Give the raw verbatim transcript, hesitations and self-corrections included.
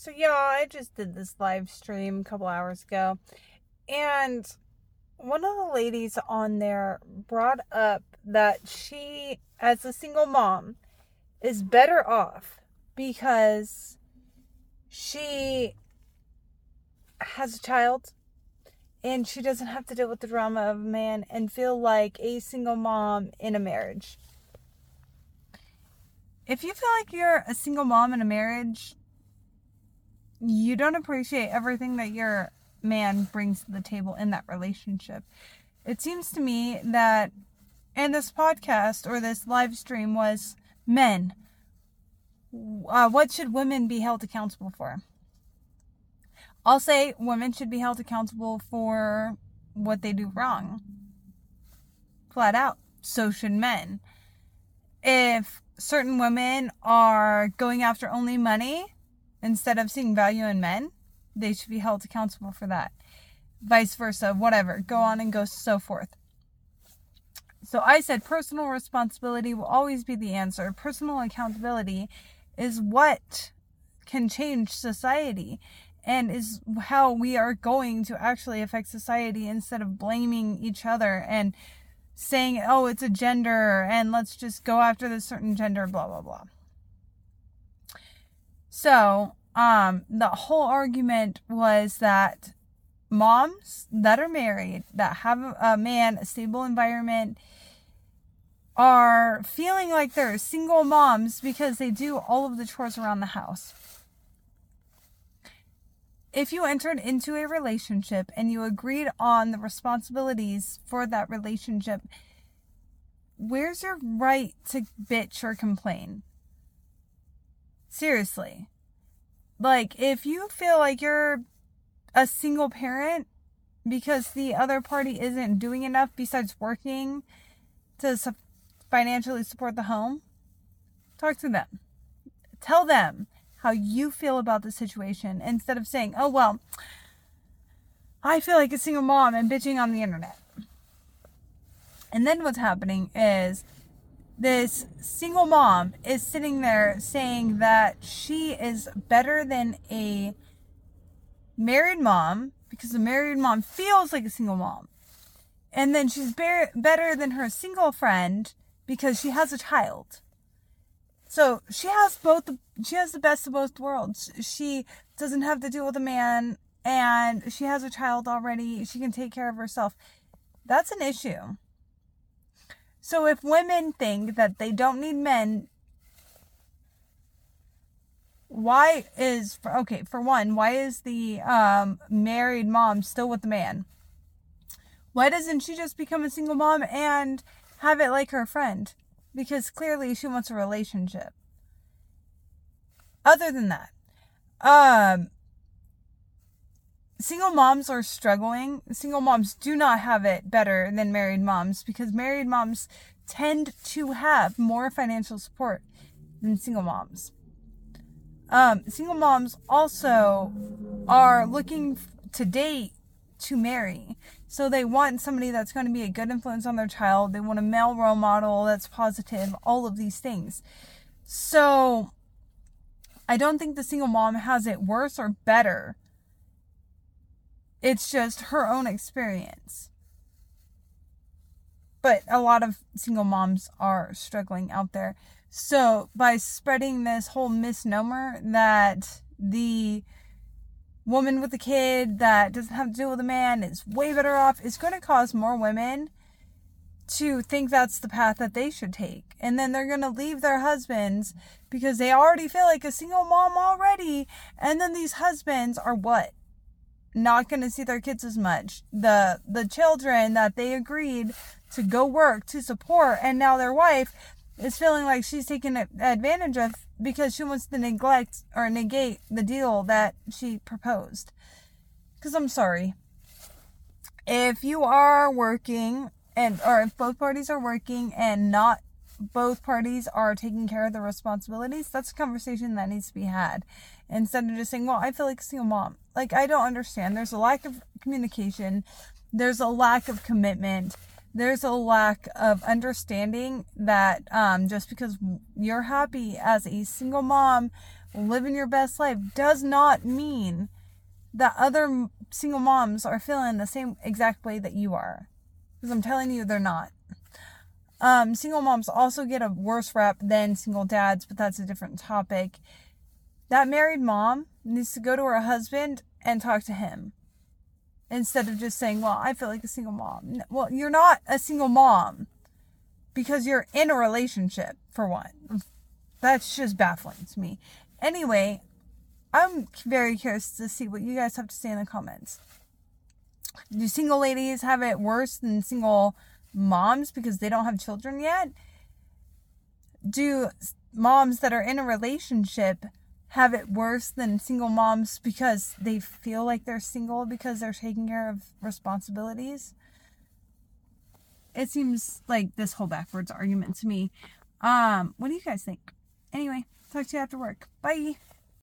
So, yeah, I just did this live stream a couple hours ago, and one of the ladies on there brought up that she, as a single mom, is better off because she has a child and she doesn't have to deal with the drama of a man and feel like a single mom in a marriage. If you feel like you're a single mom in a marriage, you don't appreciate everything that your man brings to the table in that relationship. It seems to me that, and this podcast or this live stream was men. Uh, what should women be held accountable for? I'll say women should be held accountable for what they do wrong. Flat out. So should men. If certain women are going after only money instead of seeing value in men, they should be held accountable for that. Vice versa, whatever. Go on and go so forth. So I said personal responsibility will always be the answer. Personal accountability is what can change society and is how we are going to actually affect society instead of blaming each other and saying, oh, it's a gender and let's just go after this certain gender, blah, blah, blah. So, um, the whole argument was that moms that are married, that have a man, a stable environment, are feeling like they're single moms because they do all of the chores around the house. If you entered into a relationship and you agreed on the responsibilities for that relationship, where's your right to bitch or complain? Seriously. Like, if you feel like you're a single parent because the other party isn't doing enough besides working to su- financially support the home, talk to them. Tell them how you feel about the situation instead of saying, oh, well, I feel like a single mom and bitching on the internet. And then what's happening is this single mom is sitting there saying that she is better than a married mom because a married mom feels like a single mom. And then she's be- better than her single friend because she has a child. So she has both, the, she has the best of both worlds. She doesn't have to deal with a man and she has a child already. She can take care of herself. That's an issue. So if women think that they don't need men, why is, okay, for one, why is the um, married mom still with the man? Why doesn't she just become a single mom and have it like her friend? Because clearly she wants a relationship. Other than that, um, single moms are struggling. Single moms do not have it better than married moms because married moms tend to have more financial support than single moms. Um, single moms also are looking to date to marry. So they want somebody that's going to be a good influence on their child. They want a male role model that's positive, all of these things. So I don't think the single mom has it worse or better. It's just her own experience. But a lot of single moms are struggling out there. So by spreading this whole misnomer that the woman with a kid that doesn't have to deal with a man is way better off, it's going to cause more women to think that's the path that they should take. And then they're going to leave their husbands because they already feel like a single mom already. And then these husbands are what? Not going to see their kids as much. The the children that they agreed to go work to support, and now their wife is feeling like she's taken advantage of because she wants to neglect or negate the deal that she proposed. Because I'm sorry. If you are working, and or if both parties are working and not both parties are taking care of the responsibilities, that's a conversation that needs to be had. Instead of just saying, well, I feel like a single mom. Like, I don't understand. There's a lack of communication. There's a lack of commitment. There's a lack of understanding that um, just because you're happy as a single mom living your best life does not mean that other single moms are feeling the same exact way that you are. Because I'm telling you, they're not. Um, single moms also get a worse rep than single dads, but that's a different topic. That married mom needs to go to her husband and talk to him. Instead of just saying, well, I feel like a single mom. Well, you're not a single mom. Because you're in a relationship, for one. That's just baffling to me. Anyway, I'm very curious to see what you guys have to say in the comments. Do single ladies have it worse than single moms because they don't have children yet? Do moms that are in a relationship have it worse than single moms because they feel like they're single because they're taking care of responsibilities? It seems like this whole backwards argument to me. Um, what do you guys think? Anyway, talk to you after work. Bye.